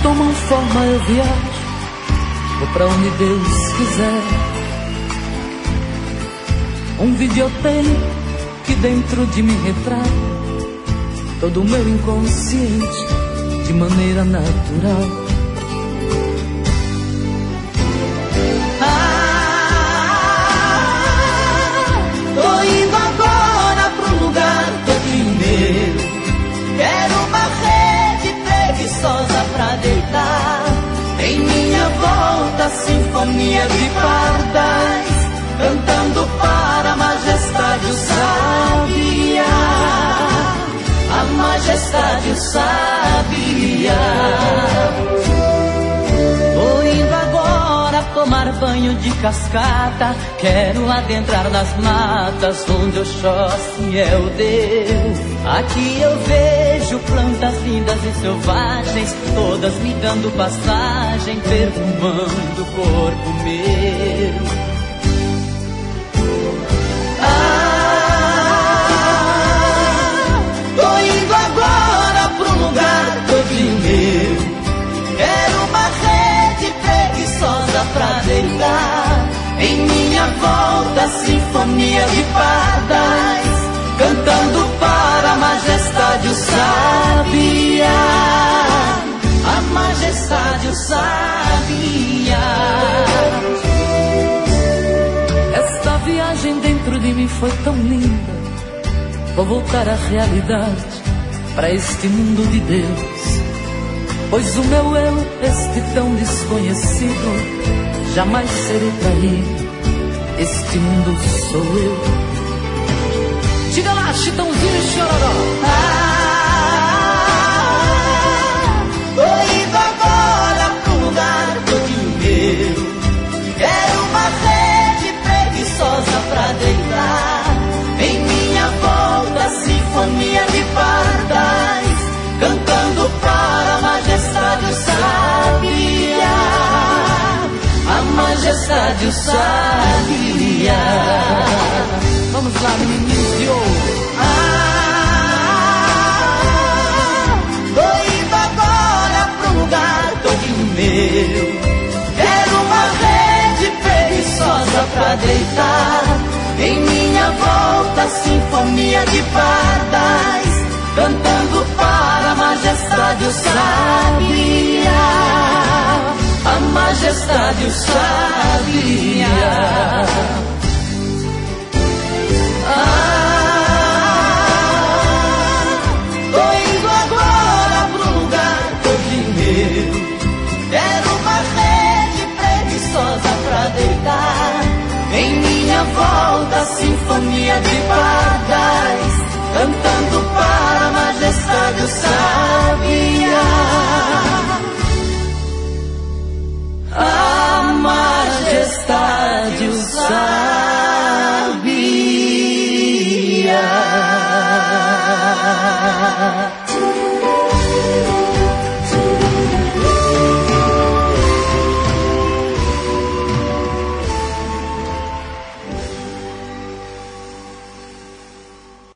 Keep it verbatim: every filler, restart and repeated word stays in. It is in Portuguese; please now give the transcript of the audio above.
tomam forma eu viajo, vou pra onde Deus quiser. Um videotape que dentro de mim retrata todo o meu inconsciente de maneira natural. Ah, tô indo agora pro lugar todinho meu. Quero uma rede preguiçosa pra deitar. Em minha volta, sinfonia de pardais, cantando para a majestade o sabia, a majestade o sabia. Tô indo agora tomar banho de cascata, quero adentrar nas matas onde Oxóssi é o Deus. Aqui eu vejo plantas lindas e selvagens, todas me dando passagem, perfumando o corpo meu. Ah, tô indo agora pro lugar todinho meu. Quero uma rede preguiçosa pra deitar. Em minha volta, sinfonia de pardais, cantando para a majestade o sabia, a majestade o sabia. Esta viagem dentro de mim foi tão linda, vou voltar à realidade, para este mundo de Deus. Pois o meu eu, este tão desconhecido, jamais serei traído, este mundo sou eu. Diga lá, Chitãozinho e Chororó. Ah, tô indo agora pro lugar todinho meu. Quero uma rede preguiçosa pra deitar. Em minha volta, sinfonia de pardais, cantando para a majestade o sabia, a majestade o sabia. Vamos lá, menininhos de ouro. Ah, tô indo agora pro lugar todinho meu. Quero uma rede preguiçosa pra deitar. Em minha volta, sinfonia de pardais, cantando para a majestade o sabia, a majestade o sabia. Ah, tô indo agora pro lugar todinho meu. Quero uma rede preguiçosa pra deitar. Em minha volta, sinfonia de pardais, cantando para a majestade o sabia, a majestade o sabia.